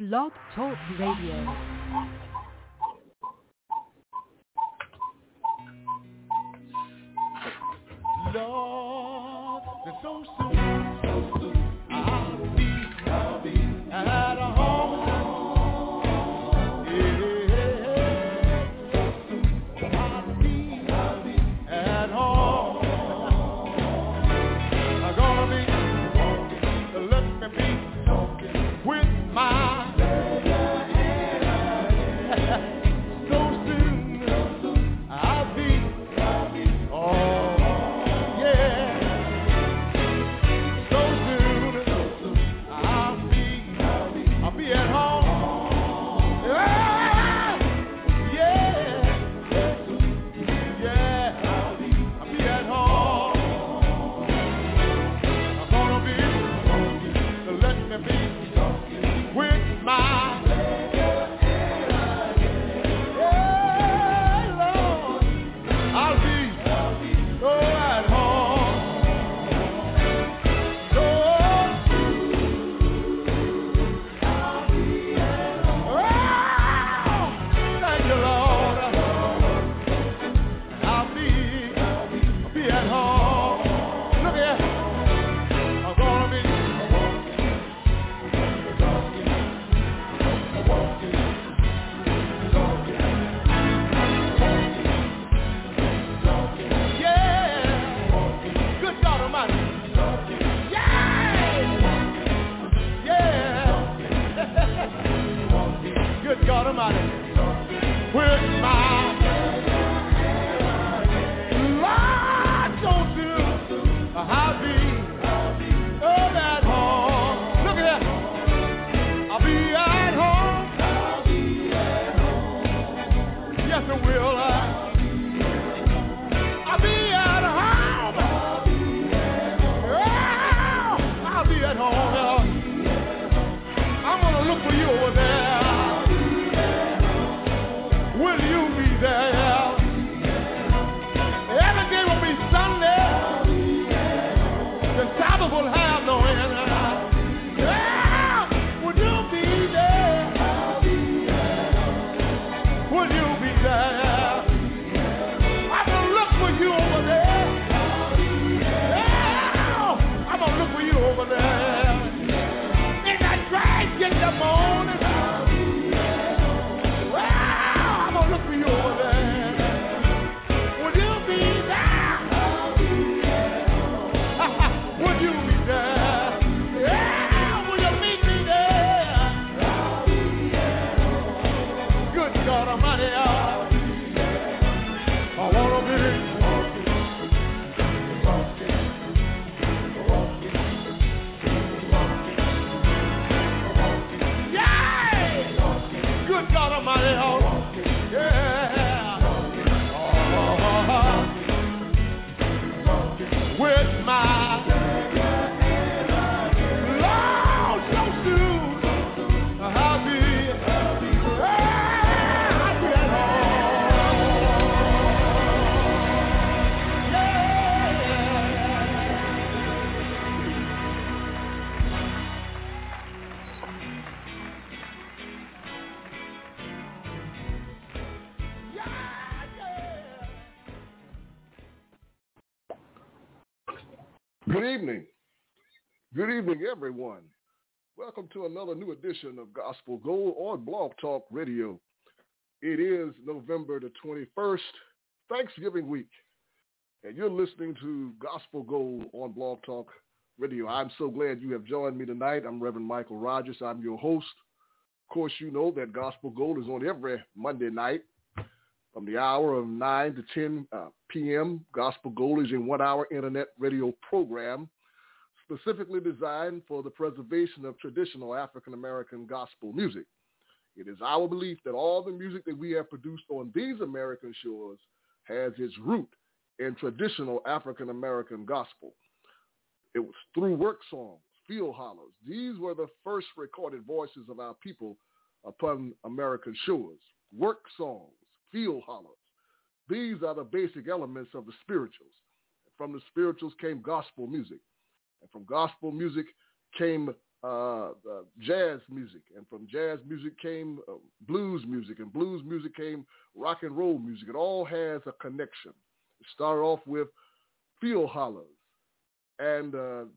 Blog Talk Radio. Lord, it's so soon, I'll be at home. Yeah, I'll be at home. I'm gonna be, let me be with my so soon, I'll be, oh. God Almighty, with my Lord, don't do, I'll be at home. Look at that, I'll be at home. Yes, I will. I'll be at home. I'll be at home. I'm gonna look for you over there. Will you be there? Every day will be Sunday. The Sabbath will have no end. Yeah, will you be there? Will you be there? I'm gonna look for you over there. Yeah, I'm gonna look for you over there. In that trash in the morning. Look for you over there. Would you be there? Would you be there? Yeah, will you meet me there? Good God Almighty, I wanna be. Yeah, good God Almighty, with my Lord, so soon I'll be at Good evening. Good evening, everyone. Welcome to another new edition of Gospel Gold on Blog Talk Radio. It is November the 21st, Thanksgiving week, and you're listening to Gospel Gold on Blog Talk Radio. I'm so glad you have joined me tonight. I'm Reverend Michael Rogers. I'm your host. Of course, you know that Gospel Gold is on every Monday night from the hour of 9 to 10 p.m. Gospel Gold is a 1-hour internet radio program specifically designed for the preservation of traditional African-American gospel music. It is our belief that all the music that we have produced on these American shores has its root in traditional African-American gospel. It was through work songs, field hollers. These were the first recorded voices of our people upon American shores. Work songs, field hollers. These are the basic elements of the spirituals. From the spirituals came gospel music. And from gospel music came jazz music, and from jazz music came blues music, and blues music came rock and roll music. It all has a connection. It started off with field hollers, and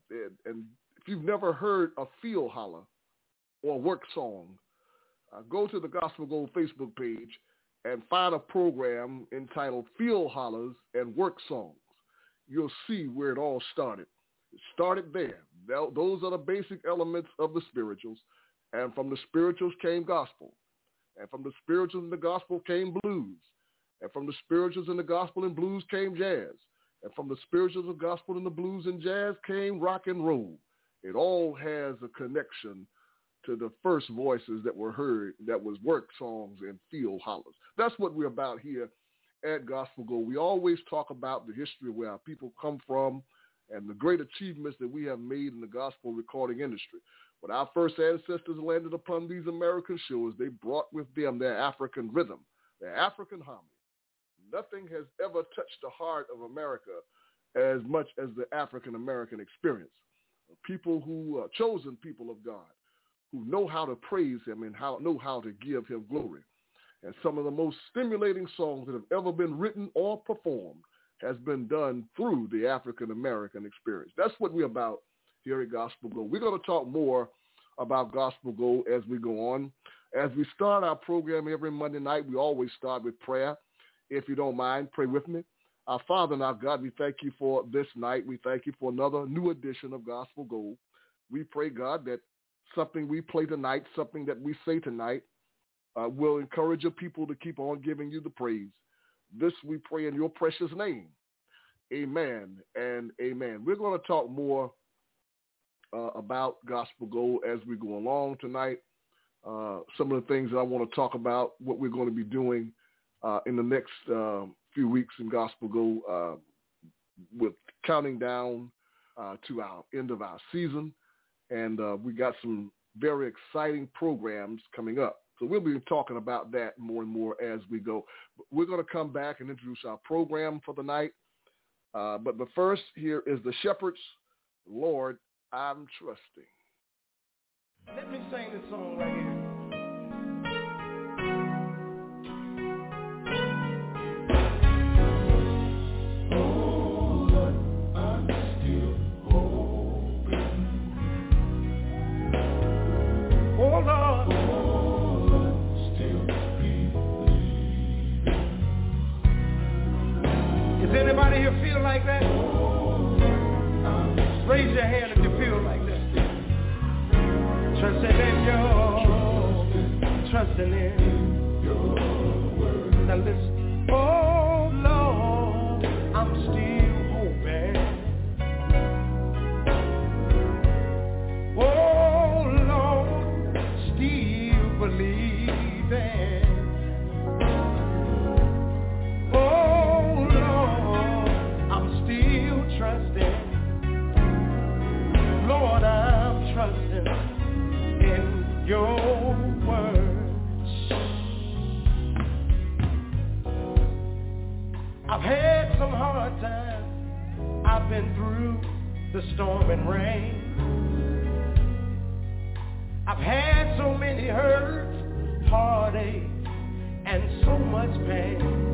if you've never heard a field holler or work song, go to the Gospel Gold Facebook page and find a program entitled Field Hollers and Work Songs. You'll see where it all started. It started there. Those are the basic elements of the spirituals. And from the spirituals came gospel. And from the spirituals and the gospel came blues. And from the spirituals and the gospel and blues came jazz. And from the spirituals of gospel and the blues and jazz came rock and roll. It all has a connection to the first voices that were heard, that was work songs and field hollers. That's what we're about here at Gospel Gold. We always talk about the history of where our people come from and the great achievements that we have made in the gospel recording industry. When our first ancestors landed upon these American shores, they brought with them their African rhythm, their African harmony. Nothing has ever touched the heart of America as much as the African-American experience. People who are chosen people of God, who know how to praise him and know how to give him glory. And some of the most stimulating songs that have ever been written or performed has been done through the African-American experience. That's what we're about here at Gospel Gold. We're going to talk more about Gospel Gold as we go on. As we start our program every Monday night, we always start with prayer. If you don't mind, pray with me. Our Father and our God, we thank you for this night. We thank you for another new edition of Gospel Gold. We pray, God, that something we play tonight, something that we say tonight, will encourage your people to keep on giving you the praise. This we pray in your precious name. Amen and amen. We're going to talk more about Gospel Gold as we go along tonight. Some of the things that I want to talk about, what we're going to be doing in the next few weeks in Gospel Gold, with counting down to our end of our season. And we got some very exciting programs coming up. So we'll be talking about that more and more as we go. We're going to come back and introduce our program for the night. But first, here is the Shepherds, Lord, I'm Trusting. Let me sing this song right here. Anybody here feel like that? Raise your hand if you feel like that. Trusting in your, trusting in your word. Now listen. Oh Lord, I'm still hoping. Oh Lord, still believing. Lord, I'm trusting in your words. I've had some hard times. I've been through the storm and rain. I've had so many hurts, heartache, and so much pain.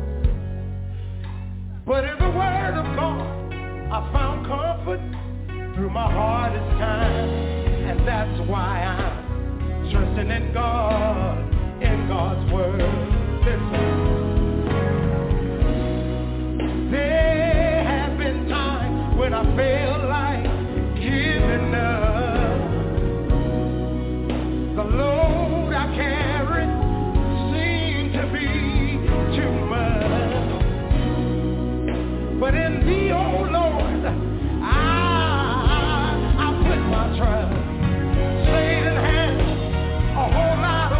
But in the word of God, I found comfort through my hardest time, and that's why I'm trusting in God, in God's word. Listen. There have been times when I felt like giving up. The load I carried seemed to be too much, but in thee, oh Lord, I put my trust. Satan has a whole lot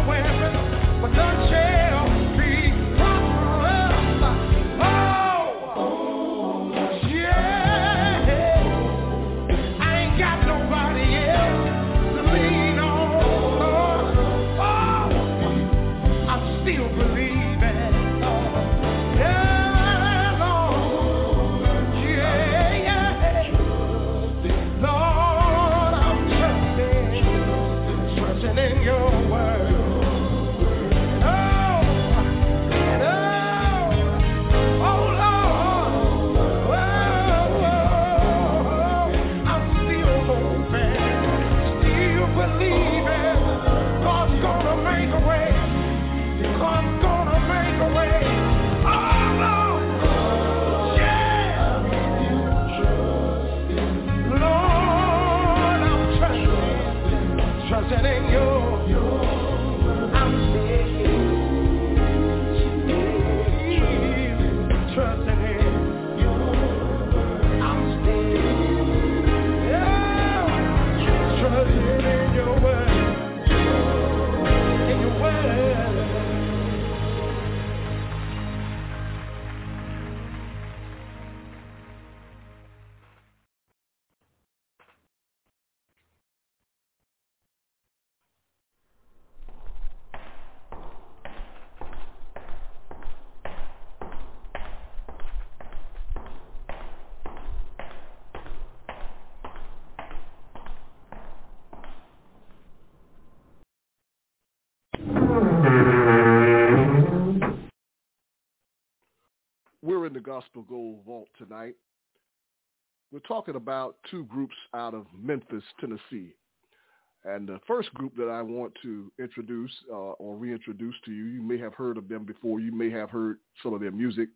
the Gospel Gold Vault tonight. We're talking about two groups out of Memphis, Tennessee. And the first group that I want to introduce or reintroduce to you, you may have heard of them before, you may have heard some of their music,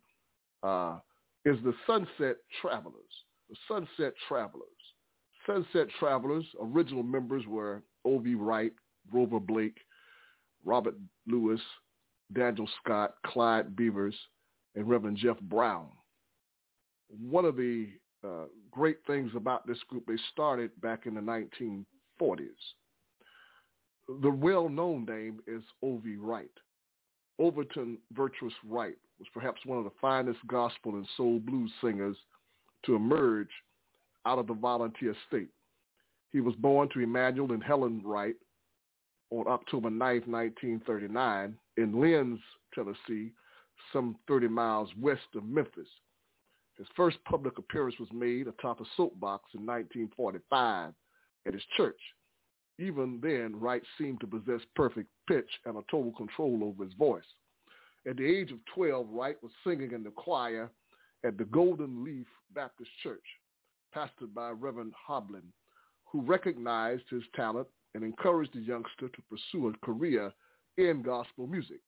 is the Sunset Travelers. The Sunset Travelers. Sunset Travelers, original members were O.V. Wright, Grover Blake, Robert Lewis, Daniel Scott, Clyde Beavers, and Reverend Jeff Brown. One of the great things about this group, they started back in the 1940s. The well-known name is O.V. Wright. Overton Virtuous Wright was perhaps one of the finest gospel and soul blues singers to emerge out of the volunteer state. He was born to Emmanuel and Helen Wright on October 9th, 1939, in Lynn's, Tennessee, some 30 miles west of Memphis. His first public appearance was made atop a soapbox in 1945 at his church. Even then, Wright seemed to possess perfect pitch and a total control over his voice. At the age of 12, Wright was singing in the choir at the Golden Leaf Baptist Church, pastored by Reverend Hoblin, who recognized his talent and encouraged the youngster to pursue a career in gospel music.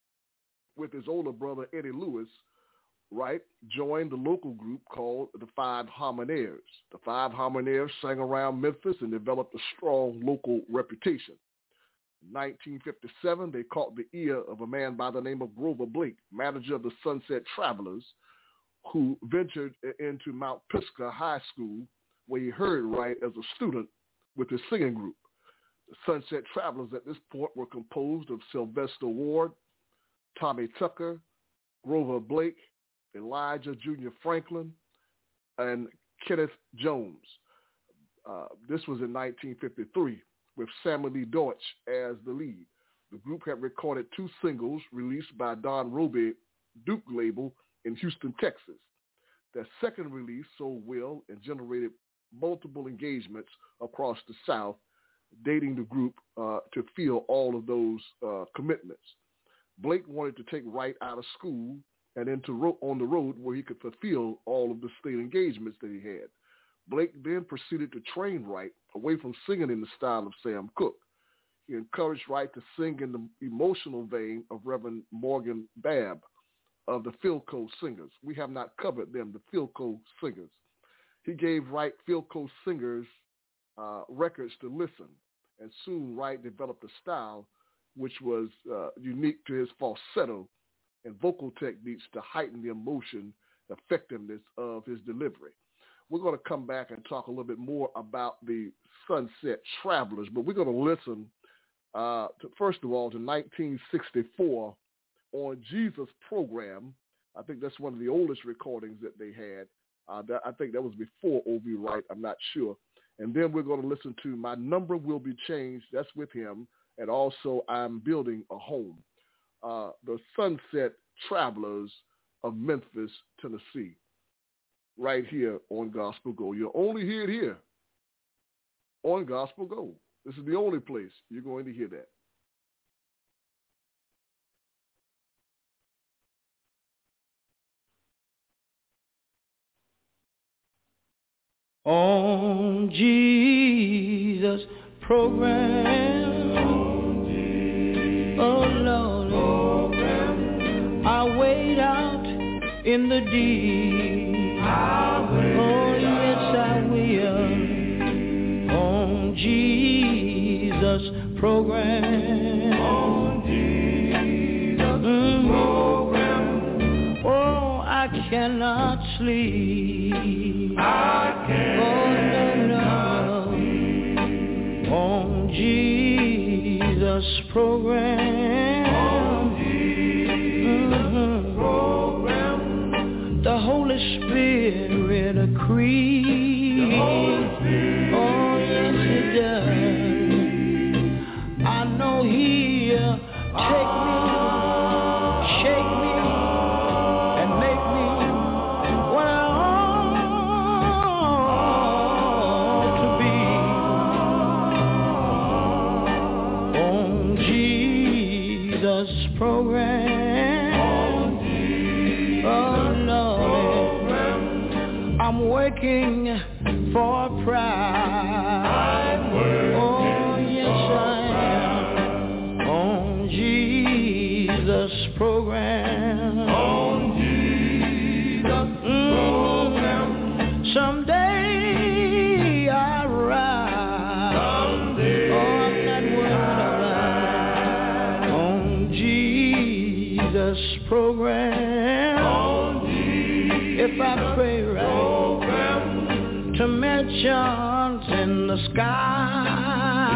With his older brother, Eddie Lewis, Wright joined the local group called the Five Harmonaires. The Five Harmonaires sang around Memphis and developed a strong local reputation. In 1957, they caught the ear of a man by the name of Grover Blake, manager of the Sunset Travelers, who ventured into Mount Pisgah High School, where he heard Wright as a student with his singing group. The Sunset Travelers at this point were composed of Sylvester Ward, Tommy Tucker, Grover Blake, Elijah Jr. Franklin, and Kenneth Jones. This was in 1953 with Samuel Lee Deutsch as the lead. The group had recorded two singles released by Don Roby Duke label in Houston, Texas. Their second release sold well and generated multiple engagements across the South, dating the group to fill all of those commitments. Blake wanted to take Wright out of school and on the road where he could fulfill all of the state engagements that he had. Blake then proceeded to train Wright away from singing in the style of Sam Cooke. He encouraged Wright to sing in the emotional vein of Reverend Morgan Babb of the Philco Singers. We have not covered them, the Philco Singers. He gave Wright Philco Singers records to listen, and soon Wright developed a style which was unique to his falsetto and vocal techniques to heighten the emotion, effectiveness of his delivery. We're going to come back and talk a little bit more about the Sunset Travelers, but we're going to listen, first of all, to 1964 on Jesus Program. I think that's one of the oldest recordings that they had. I think that was before O.V. Wright. I'm not sure. And then we're going to listen to My Number Will Be Changed. That's with him. And also I'm Building a Home. The Sunset Travelers of Memphis, Tennessee, right here on Gospel Gold. You'll only hear it here on Gospel Gold. This is the only place you're going to hear that. On Jesus Program, oh Lord, I wait out in the deep. Oh yes, I will. On Jesus Program, on Jesus Program. Oh, I cannot sleep. I cannot sleep. On Jesus Program. The Holy Spirit agrees. The Holy Spirit, oh yes it does. I know He'll take me, shake me, and make me what I ought to be. On Jesus Program. Oh Lord. working for pride. I'm working oh, yes, I am on Jesus' program. On Jesus' program. Someday I'll ride. Someday on that word on Jesus' program. On Jesus' if I pray right. To mentions in the sky,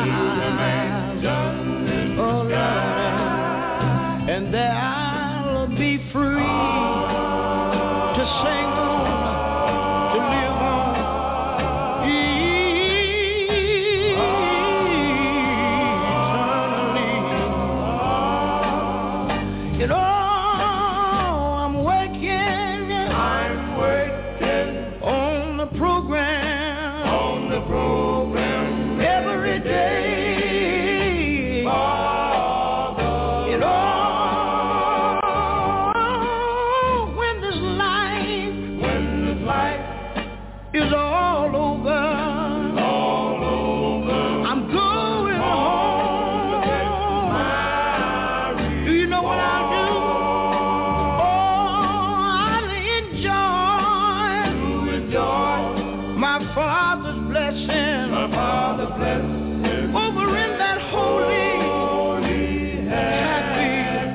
oh Lord, and there I'll be free to sing on, to live on, eternally. You know, I'm working on the program. Every day, Father, you know, when this life is all over, I'm going home. Do you know what I'll do? Oh, I'll enjoy my Father's blessing. Over in that holy, happy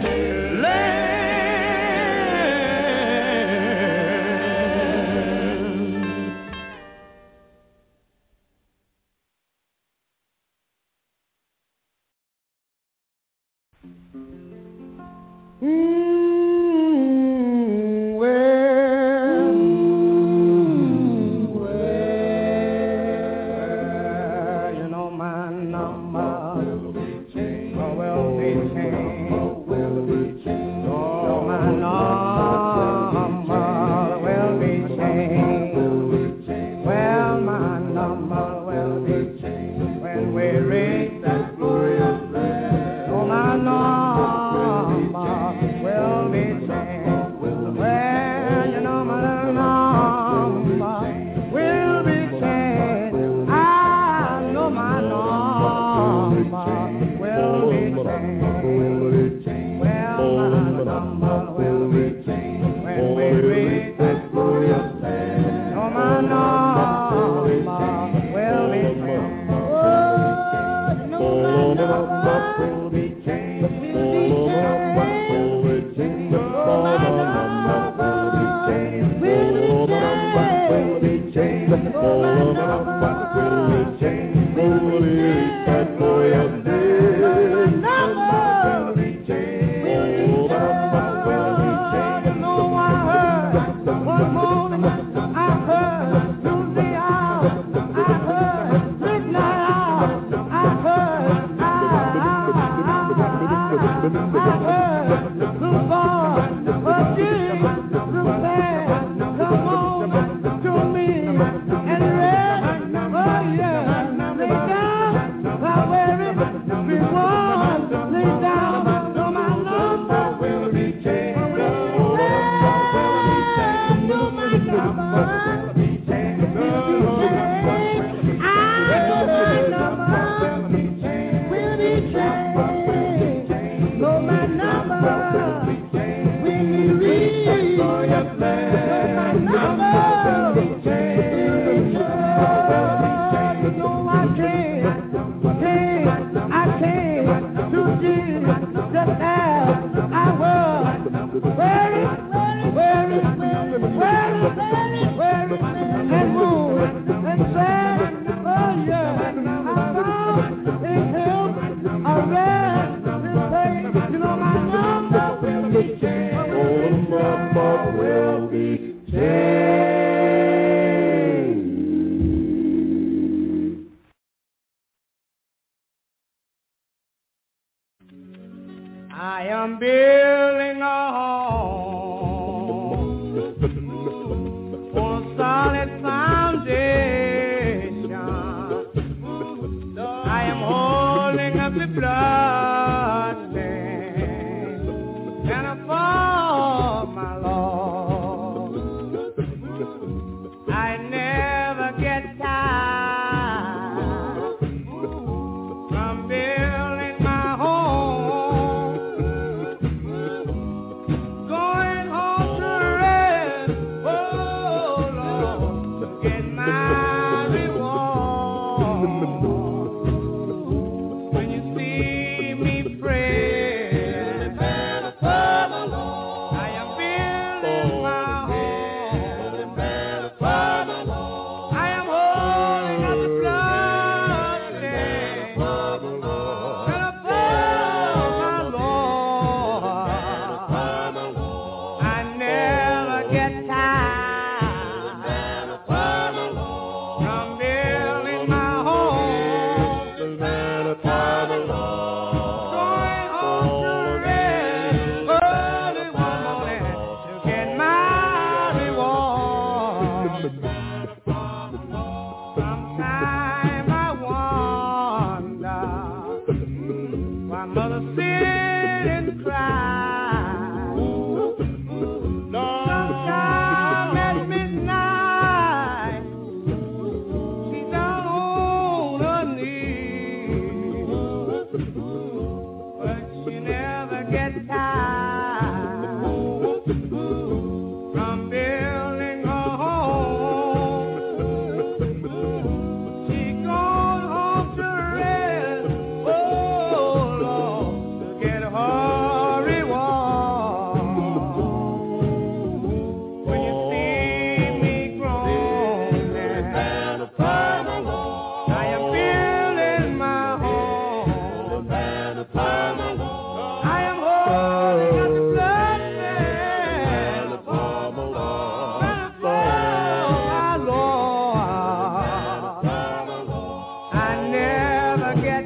I am building a home on a solid foundation. I am holding up the bloodstained banner for my Lord. I never sit and cry. Sometime at midnight, she's down on her knees, but she never gets tired from building her home. She goes home to rest, oh Lord, to get her reward. When you see me groaning, I am building my home. I am holding up the blessing from my Lord. I never get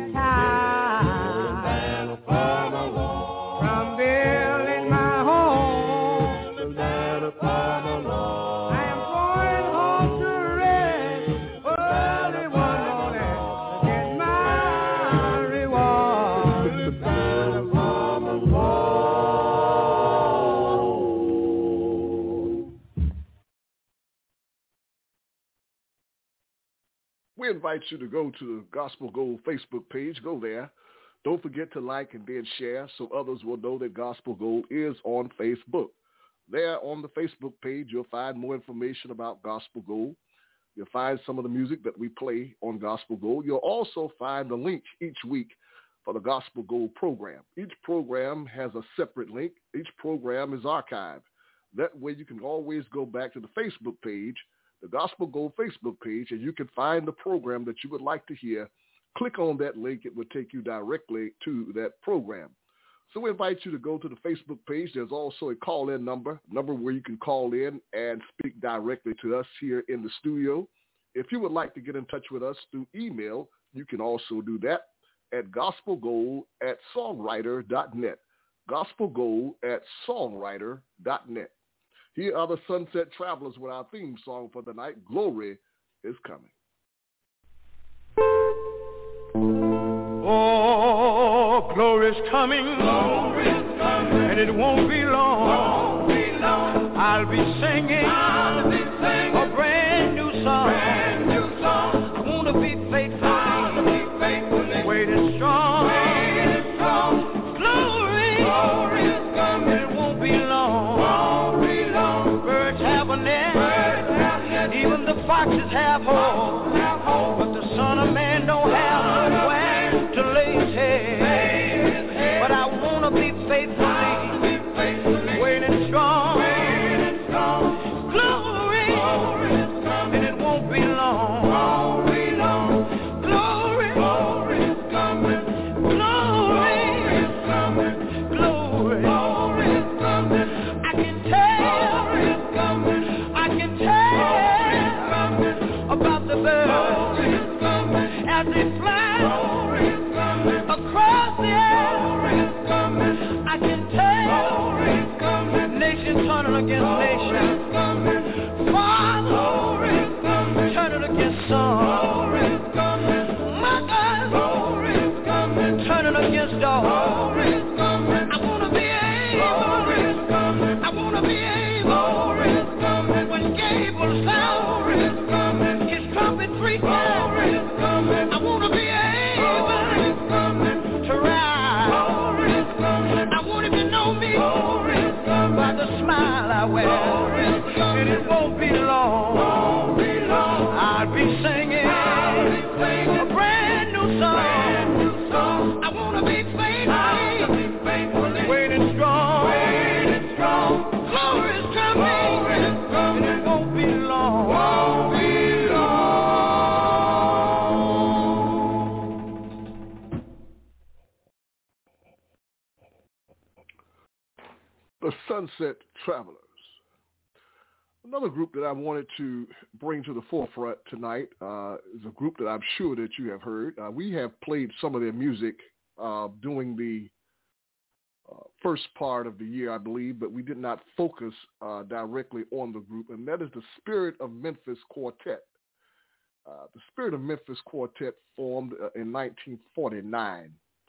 tired from building my home. I am going home to rest early one morning to get my reward. We invite you to go to the Gospel Gold Facebook page. Go there. Don't forget to like and then share so others will know that Gospel Gold is on Facebook. There on the Facebook page, you'll find more information about Gospel Gold. You'll find some of the music that we play on Gospel Gold. You'll also find the link each week for the Gospel Gold program. Each program has a separate link. Each program is archived. That way you can always go back to the Facebook page, the Gospel Gold Facebook page, and you can find the program that you would like to hear. Click on that link. It will take you directly to that program. So we invite you to go to the Facebook page. There's also a call-in number where you can call in and speak directly to us here in the studio. If you would like to get in touch with us through email, you can also do that at gospelgold@songwriter.net. Gospelgold@songwriter.net. Here are the Sunset Travelers with our theme song for the night, Glory is Coming. Oh, glory's coming, and it won't be long. I'll be singing a brand new song. I want to be faithful, waiting strong. Glory is coming, and it won't be long. Birds have a nest, even the foxes have holes, but the Son of Man don't have nowhere to lay his head. But I want to be faithfully waiting strong. Glory, and it won't be long. Glory is coming. Glory is coming. Glory is coming. I can tell about the birds as they fly across the air. I can tell nations turning against nations, Father turning against son, mothers turning against daughters. I want to be able when Gabriel sounds his trumpet 3 times. I want to be able to ride. I want him to know me by the smile I wear, and it won't be long. I'll be singing a brand new song. I want to be faithful, waiting strong. Glory is coming, and it won't be long. The Sunset Travelers. Another group that I wanted to bring to the forefront tonight is a group that I'm sure that you have heard. We have played some of their music during the first part of the year, I believe, but we did not focus directly on the group, and that is the Spirit of Memphis Quartet. The Spirit of Memphis Quartet formed in 1949,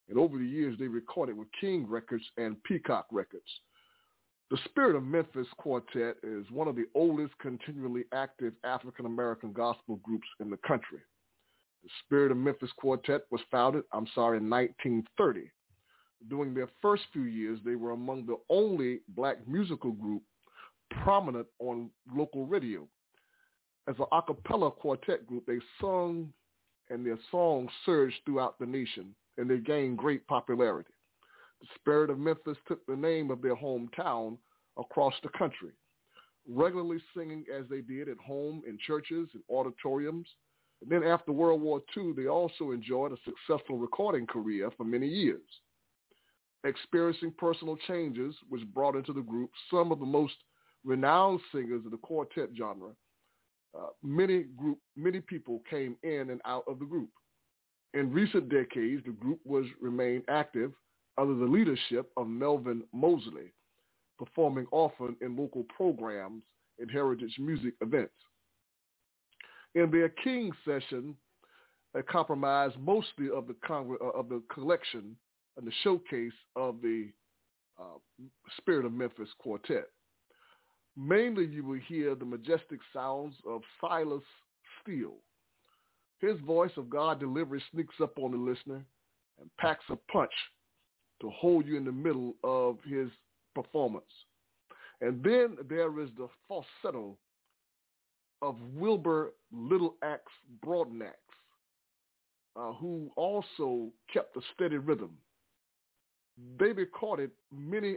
And over the years, they recorded with King Records and Peacock Records. The Spirit of Memphis Quartet is one of the oldest continually active African-American gospel groups in the country. The Spirit of Memphis Quartet was founded, in 1930. During their first few years, they were among the only black musical group prominent on local radio. As an a cappella quartet group, they sung and their songs surged throughout the nation, and they gained great popularity. The Spirit of Memphis took the name of their hometown across the country, regularly singing as they did at home, in churches, and auditoriums. And then after World War II, they also enjoyed a successful recording career for many years. Experiencing personal changes, which brought into the group some of the most renowned singers of the quartet genre, many people came in and out of the group. In recent decades, the group remained active under the leadership of Melvin Mosley, performing often in local programs and heritage music events. In their King session, they comprised mostly of the collection and the showcase of the Spirit of Memphis Quartet. Mainly, you will hear the majestic sounds of Silas Steele. His voice of God delivery sneaks up on the listener and packs a punch to hold you in the middle of his performance. And then there is the falsetto of Wilbur Little Axe Broadnax, who also kept a steady rhythm. They recorded many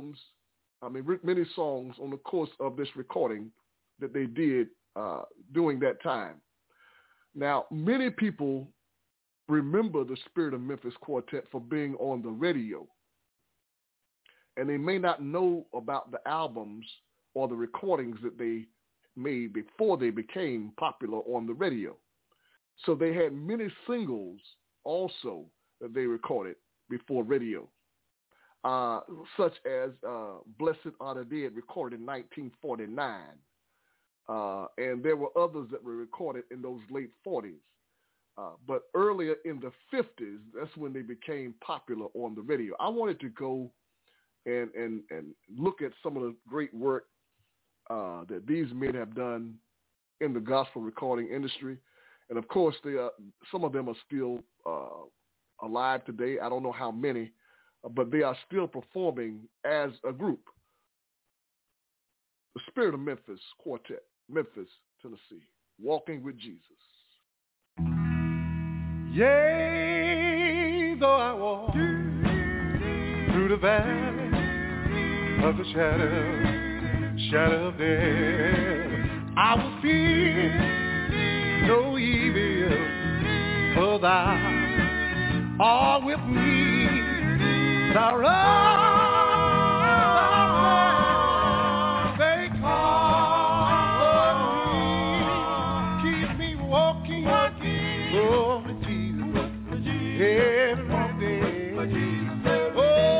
songs on the course of this recording that they did during that time. Now, many people remember the Spirit of Memphis Quartet for being on the radio, and they may not know about the albums or the recordings that they made before they became popular on the radio. So they had many singles also that they recorded before radio, such as Blessed Are the Dead, recorded in 1949. And there were others that were recorded in those late 40s. But earlier in the 50s, that's when they became popular on the radio. I wanted to go and look at some of the great work that these men have done in the gospel recording industry. And of course, some of them are still alive today. I don't know how many, but they are still performing as a group. The Spirit of Memphis Quartet, Memphis, Tennessee, Walking with Jesus. Yea, though I walk through the valley of the shadow of death, I will fear no evil, for thou art with me. Thou they call me, keep me walking, oh, with Jesus, every day. Oh,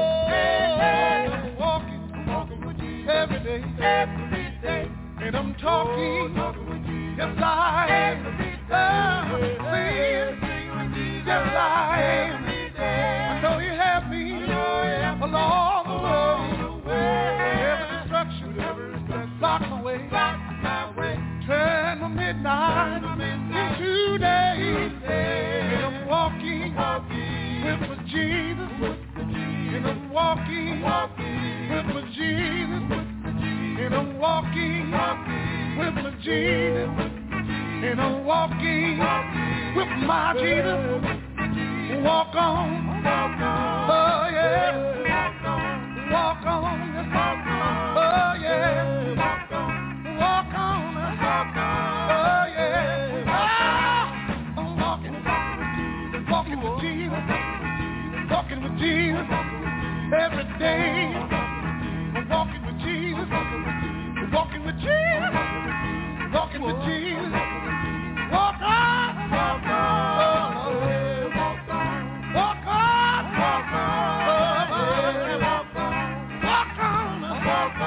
walking with Jesus every day, and I'm talking, yes I am, yes I am. I know you have me along the way. Every destruction block my way. Turn my midnight into day. And I'm walking with my Jesus. And I'm walking with my Jesus. And I'm walking with my Jesus. And I'm walking with my Jesus. Walk on, oh yeah. Walk on, oh yeah. Walk on, oh yeah. I'm walking with Jesus, walking with Jesus every day. I'm walking with Jesus, walking with Jesus, walking with Jesus. Walk on, oh yeah. Walk on, walk on, walk on, walk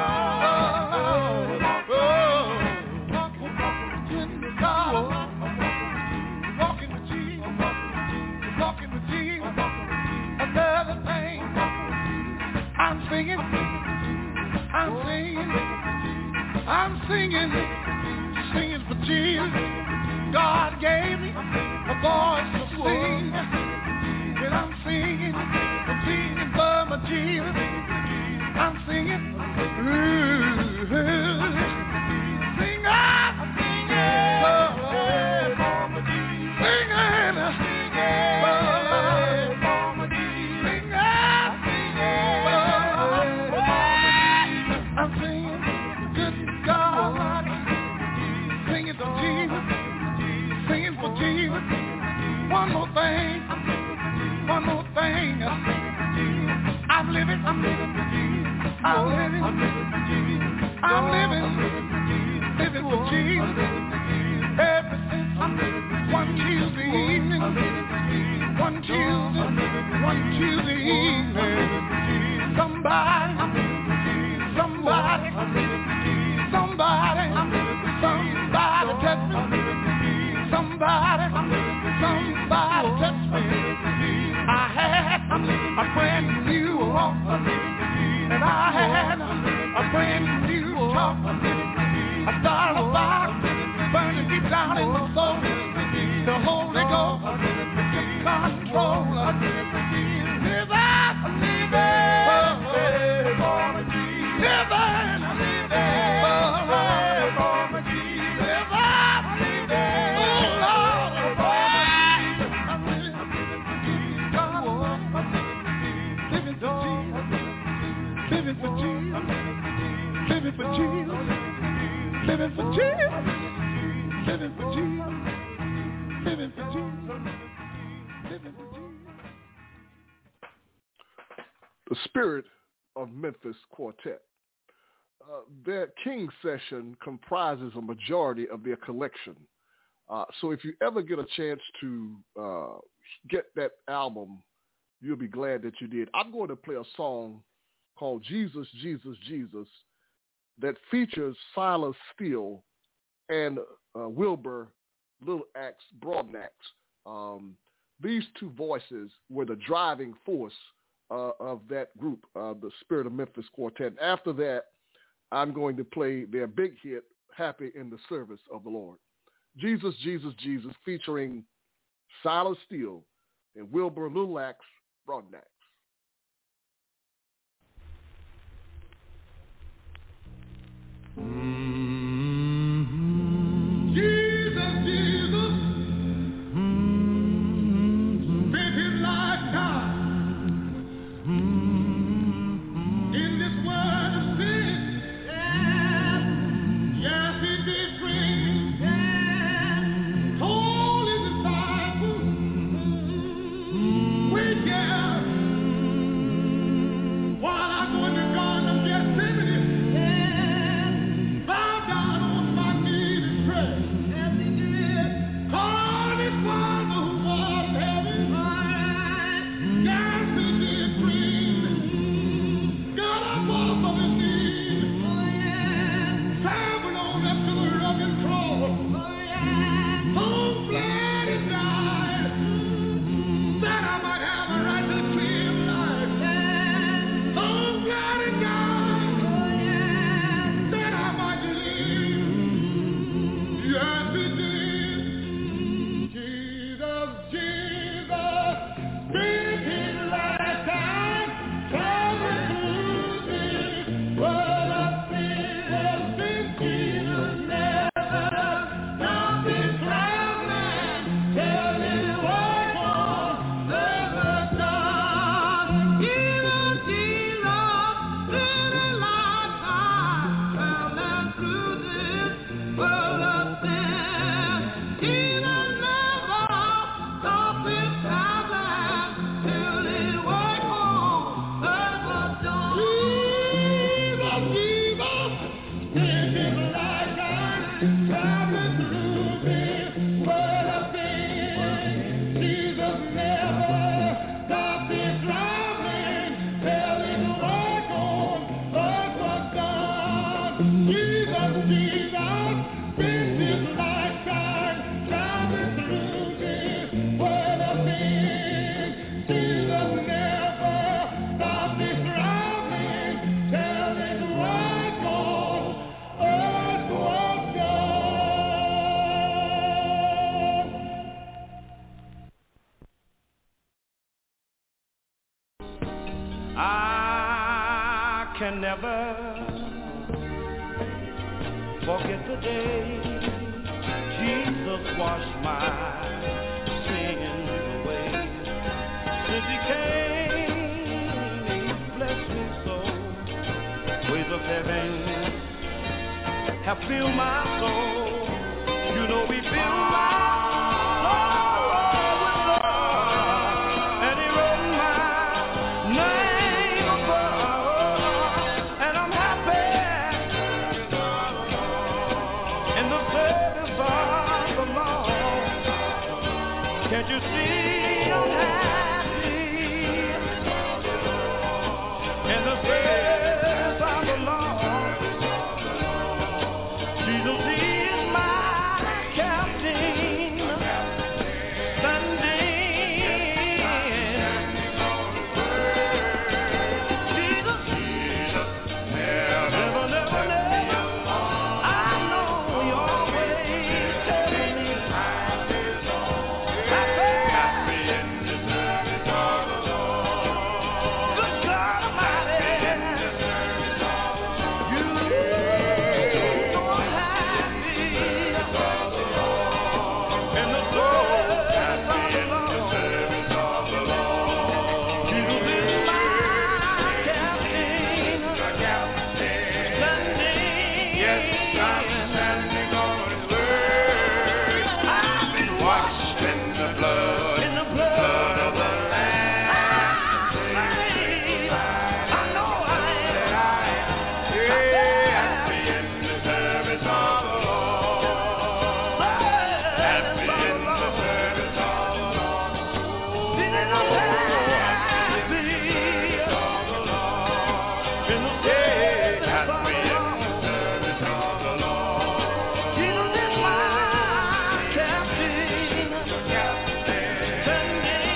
walking with Jesus, walking with Jesus. I'm singing for Jesus. God gave me a voice to sing. And I'm singing for my Jesus. I'm singing, singing, I'm singing, good God, singing for Jesus, singing for Jesus. One more thing, I'm living for Jesus, living for Jesus. Ever since one Tuesday evening, somebody touched me. Somebody touched me. I had a brand new walk, and I had a brand new talk. I started a fire burning deep down in my soul. The Holy Ghost took control. Living for Jesus. The Spirit of Memphis Quartet. Their King session comprises a majority of their collection. So if you ever get a chance to get that album, you'll be glad that you did. I'm going to play a song called Jesus, Jesus, Jesus that features Silas Steele and Wilbur Little Axe Broadnax. These two voices were the driving force of that group, the Spirit of Memphis Quartet. After that, I'm going to play their big hit, Happy in the Service of the Lord. Jesus, Jesus, Jesus, featuring Silas Steele and Wilbur Little Axe Broadnax. Jesus, Jesus, spent his lifetime in this world of sin. Yes, he did bring holy disciples with him. can never forget the day Jesus washed my sins away. Since he came, he's blessed me so. Ways of heaven have filled my soul. You know we filled my soul with love, and he wrote my name above, and I'm happy in the service of the Lord. Can't you see I'm happy in the service of the Lord? Jesus is my captain, standing. Jesus, never, never, never. I know you're always telling me happy in the service of the Lord. Good God Almighty, you know I'm happy in the service of the Lord. Jesus is my captain, standing. Yes, I'm standing on his word. I've been washed in the blood of the Lamb. I know I am. Happy in the service of the Lord. Happy in the service of the Lord. Feeling I'm happy in the service of the Lord. Jesus is my captain, standing.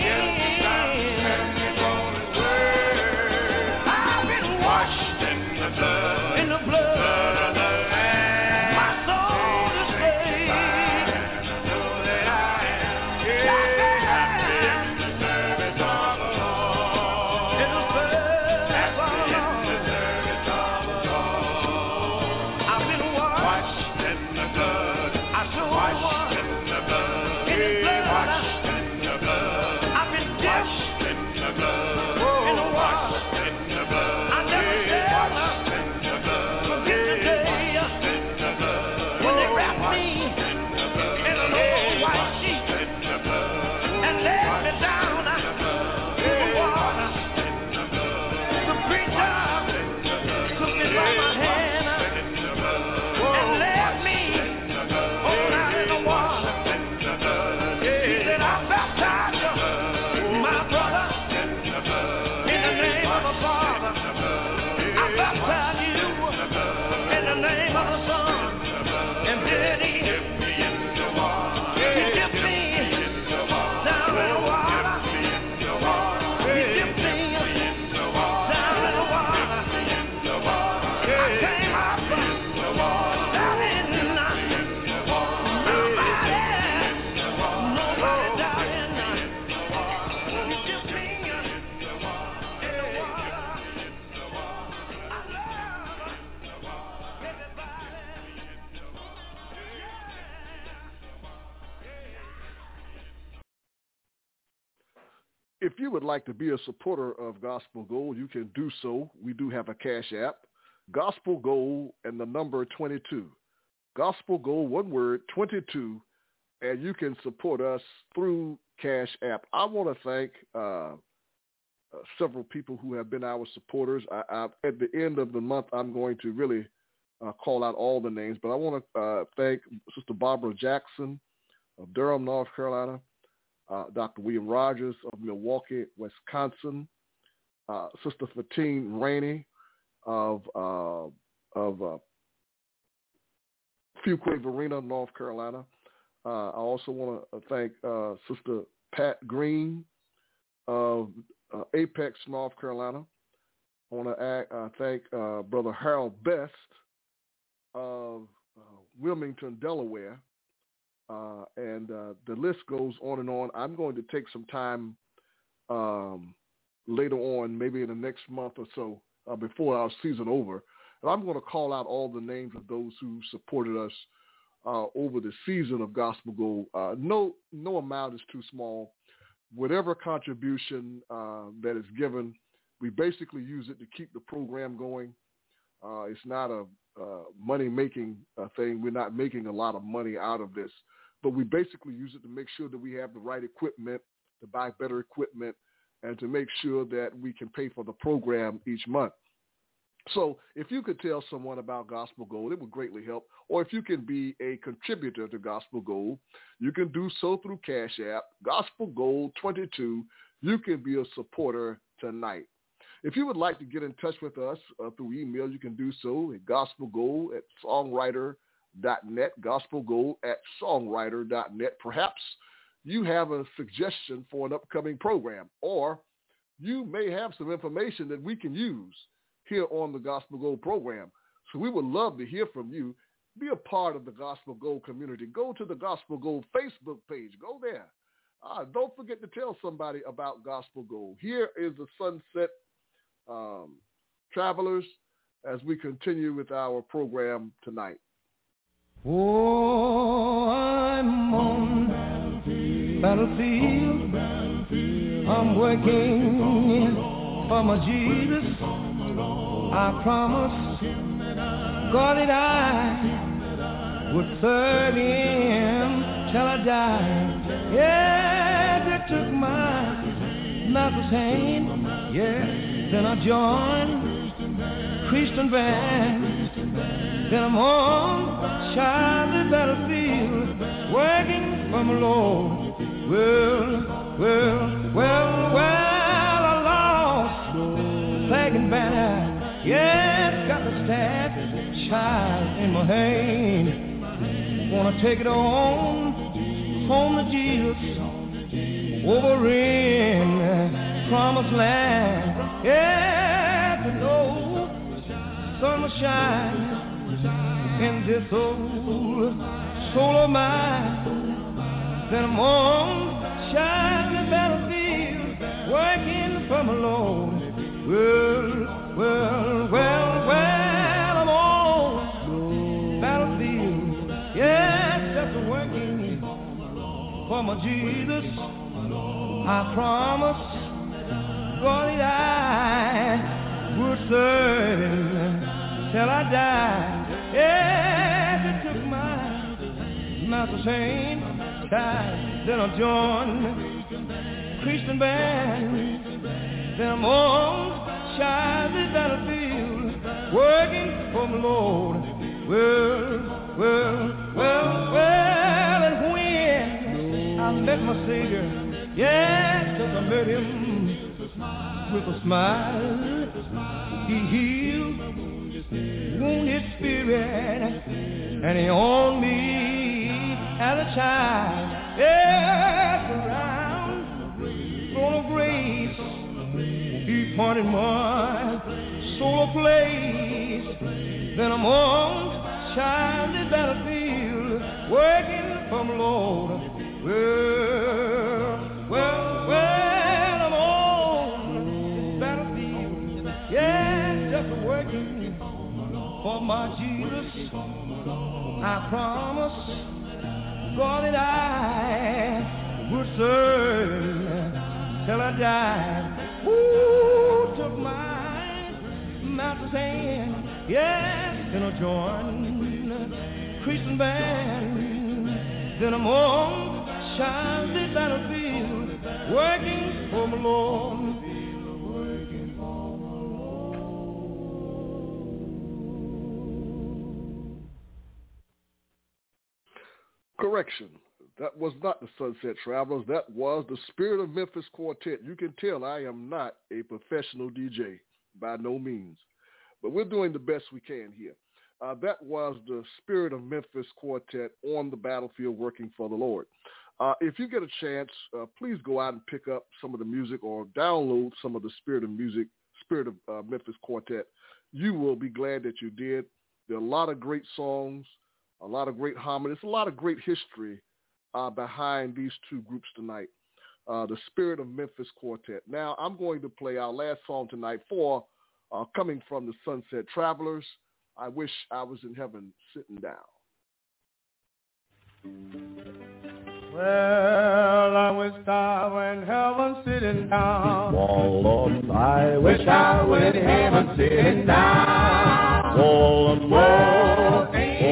I've been washed in the blood of the Lamb. My soul is saved. Know that I am happy in the service of the Lord. In the service of the Lord. I've been washed in the blood. I sure washed in the blood. In the blood. Washed in the blood. I've been washed in the blood. In the water. In the blood. I never shall forget the day when they wrapped me in an old white sheet and laid me down in the water. The preacher took me by my hand and led me on out in the water. He said, I baptize you, my brother, in the name of the Father. I baptize you in the name of the Son. And then he dipped me down in the water. He dipped me down in the water. I came up down in nobody down in he dipped me in the water. I love everybody. If you would like to be a supporter of Gospel Gold, you can do so. We do have a cash app, Gospel Gold and the number 22. Gospel Gold, one word, 22, and you can support us through Cash App. I want to thank several people who have been our supporters. At the end of the month, I'm going to really call out all the names, but I want to thank Sister Barbara Jackson of Durham, North Carolina, Dr. William Rogers of Milwaukee, Wisconsin, Sister Fatine Rainey of Fuquay Varina, North Carolina. I also want to thank Sister Pat Green of Apex, North Carolina. I want to thank Brother Harold Best of Wilmington, Delaware. And the list goes on and on. I'm going to take some time later on, maybe in the next month or so, before our season over. And I'm going to call out all the names of those who supported us over the season of Gospel Gold. No amount is too small. Whatever contribution that is given, we basically use it to keep the program going. It's not a money-making thing. We're not making a lot of money out of this, but we basically use it to make sure that we have the right equipment, to buy better equipment, and to make sure that we can pay for the program each month. So if you could tell someone about Gospel Gold, it would greatly help. Or if you can be a contributor to Gospel Gold, you can do so through Cash App, Gospel Gold 22. You can be a supporter tonight. If you would like to get in touch with us through email, you can do so at gospelgold@songwriter.net, gospelgold@songwriter.net. Perhaps you have a suggestion for an upcoming program, or you may have some information that we can use here on the Gospel Gold program. So we would love to hear from you. Be a part of the Gospel Gold community. Go to the Gospel Gold Facebook page. Go there. Don't forget to tell somebody about Gospel Gold. Here is the Sunset Travelers as we continue with our program tonight. Oh, I'm on battlefield. I'm working for my Jesus. I promised God that I would serve Him till I die. Yeah, they took my master's hand. Yeah, then I joined Christian band. Then I'm on Charlie battlefield, working for my Lord. Well, I lost the flag and banner. Yeah, got the staff child in my hand. Wanna take it on home to Jesus over in Promised Land. Yeah, to know sun will shine in this old soul of mine. Then I'm on shining battlefield, working for my Lord. Well, I'm on battlefield, yes, just working for my Jesus. I promised God that I would serve Him till I die. Yes, it took my master's hand, then I joined Christian band. Then I'm on Shining battlefield, working for my Lord. Well, and when I met my Savior, yes, I met Him with a smile. He healed wounded spirit, and He owned me as a child. Yes, around throne of grace, He pointed my soul a place. Then I'm on shining battlefield, working for my Lord. Well, I'm on this battlefield, yeah, just working for my Jesus. I promised God that I would serve till I died. Who took my master's hand? Yes, then I joined Christian band. Then I'm on shining battlefield, working for my Lord. Correction. That was not the Sunset Travelers. That was the Spirit of Memphis Quartet. You can tell I am not a professional DJ, by no means. But we're doing the best we can here. That was the Spirit of Memphis Quartet on the battlefield working for the Lord. If you get a chance, please go out and pick up some of the music or download some of the Spirit of Memphis Quartet. You will be glad that you did. There are a lot of great songs, a lot of great harmonies, a lot of great history behind these two groups tonight, the Spirit of Memphis Quartet. Now, I'm going to play our last song tonight for coming from the Sunset Travelers. I wish I was in heaven sitting down. Well, I wish I were in heaven sitting down. Oh, Lord, I wish I were in heaven sitting down. Oh, Lord,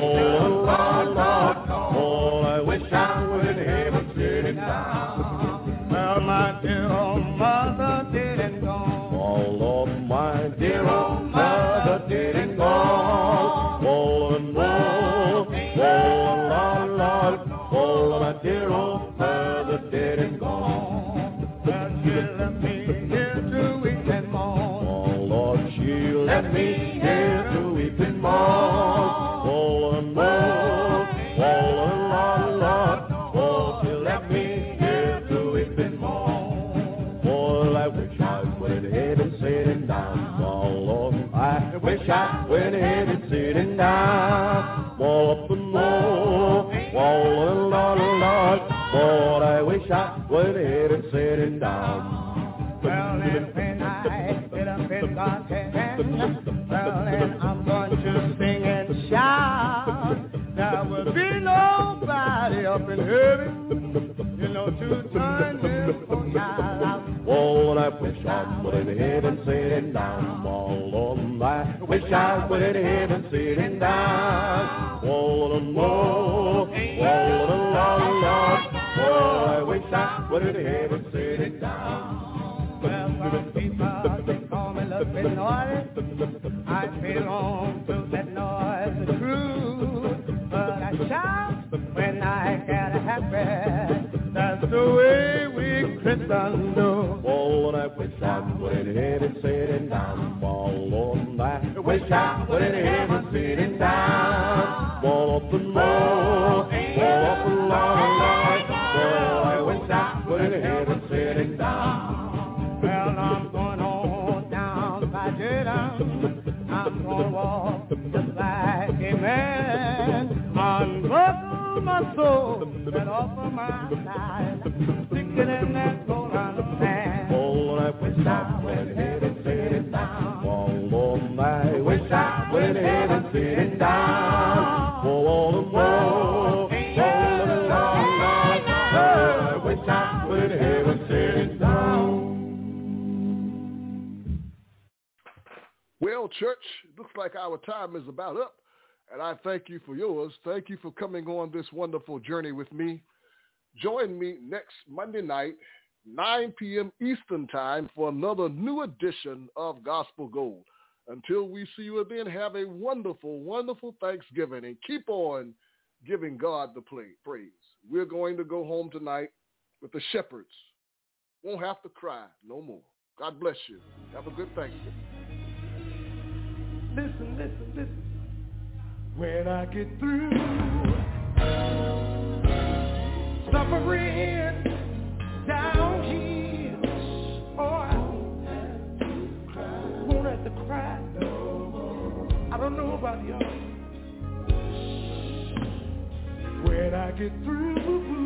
I wish I were in heaven sitting down. Well, my dear old mother didn't go. Oh, Lord, my dear old mother didn't go. Oh, Lord, oh, my dear old mother didn't go. Well, she left me here to weep and mourn. Oh, Lord, she left me here to weep and mourn. Oh, Lord, oh, she left me here to weep and mourn. Oh, I wish I went ahead and sitting down. Oh, Lord, I wish I went ahead and sitting down. More up and more. Oh, Lord, I wish I went ahead and sitting down. Well, and when I get up in God's hand, well, and I'm going to sing and shout. There will be nobody up in heaven, you know, to turn his own child out. Oh, I wish I went ahead and sitting down. Oh, Lord, I wish I went ahead and sitting down. Oh, Lord, I wish I went ahead and sitting down. Well, some people, they call me looking noise. I belong to that noise, the truth. But I shout when I get happy. That's the way we Christians do. Oh, and I wish I went ahead and sitting down. Oh, Lord, I wish I went ahead and sitting down. Oh, up and more, up and Lord. Oh, I wish I went ahead and sitting down. Well, I'm going on down by Jordan. I'm going to walk just like a man. Unbuckle my soul and offer my life. Sticking in that golden sand. Oh, I wish I went ahead and sitting down. Oh, Lord, I wish I went ahead and sitting down. Oh, all the more, I wish I went ahead and sitting down. Well, church, it looks like our time is about up, and I thank you for yours. Thank you for coming on this wonderful journey with me. Join me next Monday night, 9 p.m. Eastern Time, for another new edition of Gospel Gold. Until we see you again, have a wonderful, wonderful Thanksgiving, and keep on giving God the praise. We're going to go home tonight with the shepherds. Won't have to cry no more. God bless you. Have a good Thanksgiving. Listen, listen, listen. When I get through suffering down here, oh, I won't have to cry. I don't know about y'all. When I get through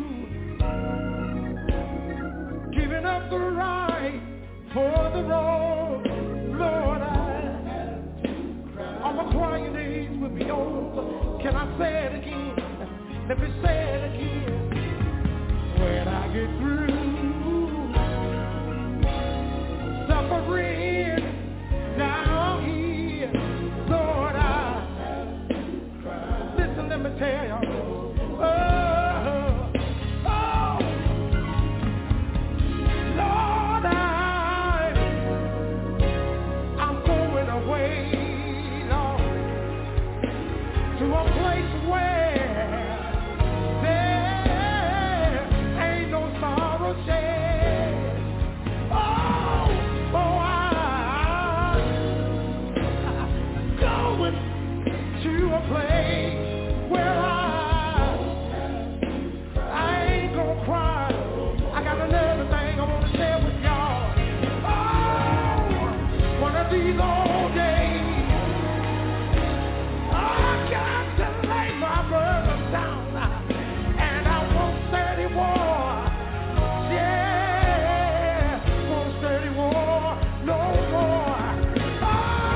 giving up the right for the wrong, Lord, all my crying days will be over. Can I say it again? Let me say it again. When I get through suffering down here, Lord, listen, let me tell you. Lord, I'm going away to a place where there ain't no sorrow shed. I'm going to a place where I ain't gonna cry. I got another thing I want to share with y'all. Oh, one of these old days, I got to lay my burdens down, and I won't steady war. Yeah, won't steady war no more. Oh,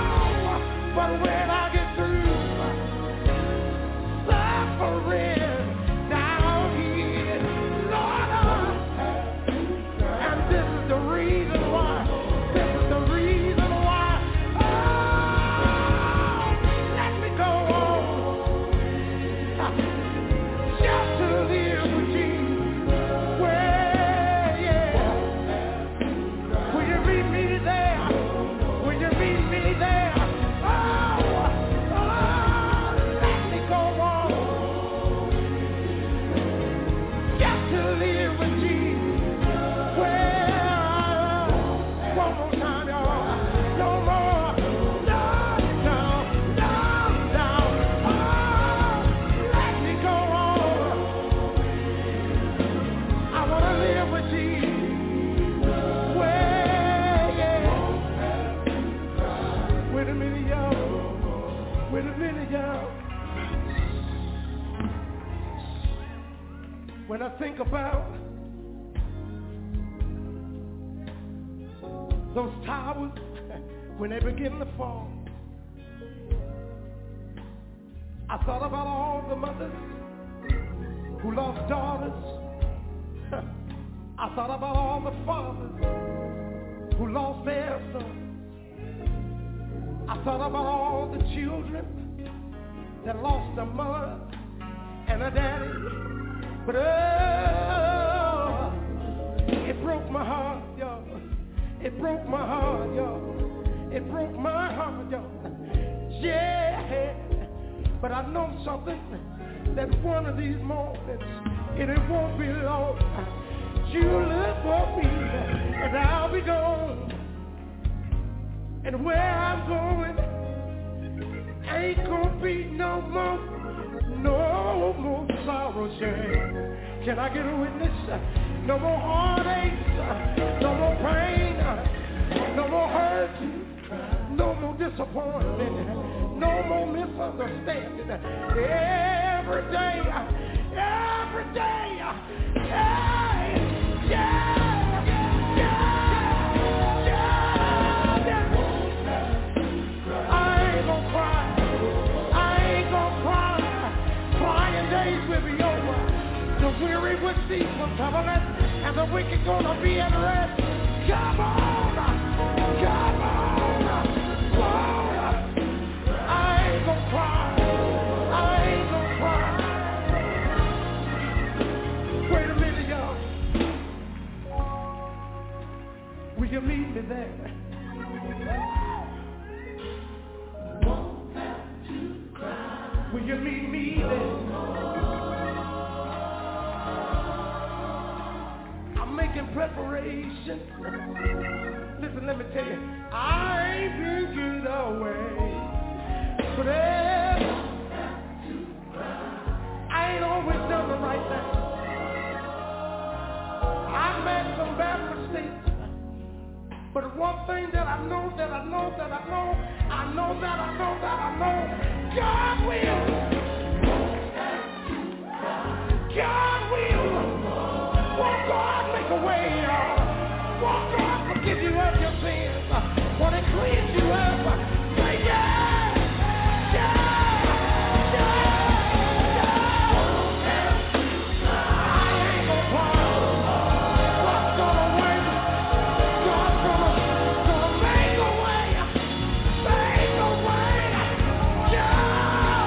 Wait a minute, y'all. Wait a minute, y'all. When I think about those towers, when they begin to fall, I thought about all the mothers who lost daughters. I thought about all the fathers who lost their sons. I thought about all the children that lost a mother and a daddy. But it broke my heart, y'all. It broke my heart, y'all. It broke my heart, y'all. Yeah. But I know something, that one of these mornings, and it won't be long, you'll look for me, and I'll be gone. And where I'm going, ain't gonna be no more sorrow, shame. Can I get a witness? No more heartaches, no more pain, no more hurt, no more disappointment, no more misunderstanding. Every day, weary with ceaseless covenant, and the wicked gonna be at rest. Come on, come on, I ain't gonna cry, I ain't gonna cry. Wait a minute, y'all. Will you meet me there? Won't have to cry. Will you meet me there? Making preparation. Listen, let me tell you, I ain't been good always, but I ain't always done the right thing. I made some bad mistakes, but one thing that I know, God will. God will. Won't God make a way, y'all? Won't God forgive you of your sins? Won't He cleanse you up? Say yeah, yeah, yeah, yeah. I ain't gonna cry. God's gonna wait. God's gonna make a way. Make a way. Yeah.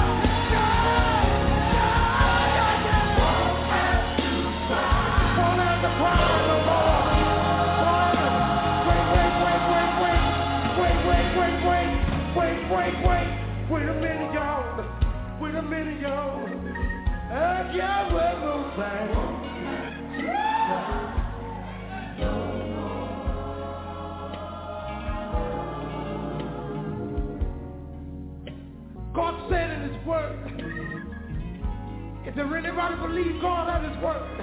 Wait a minute, y'all. Wait a minute, y'all. I got one more thing. God said in His Word, is there anybody believe God at His Word?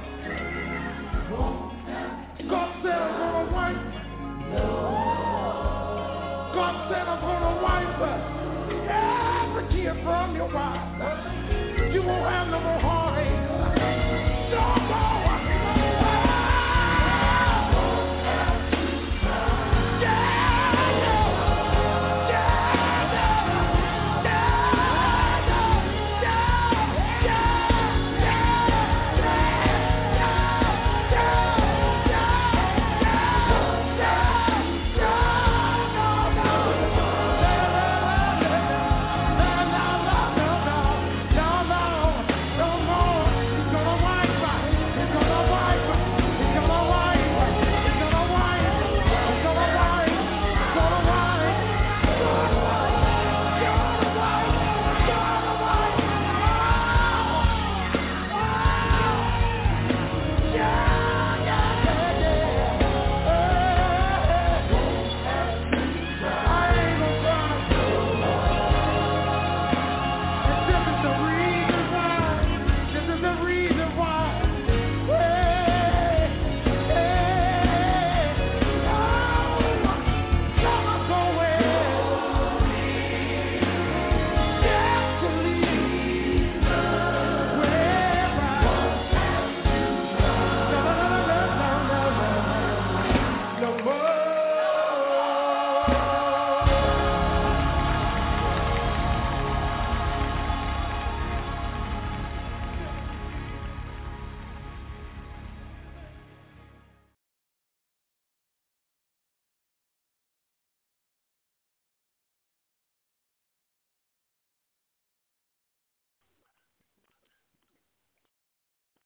God said I'm gonna wipe. God said I'm gonna wipe every tear from your eyes. You won't have no more heart.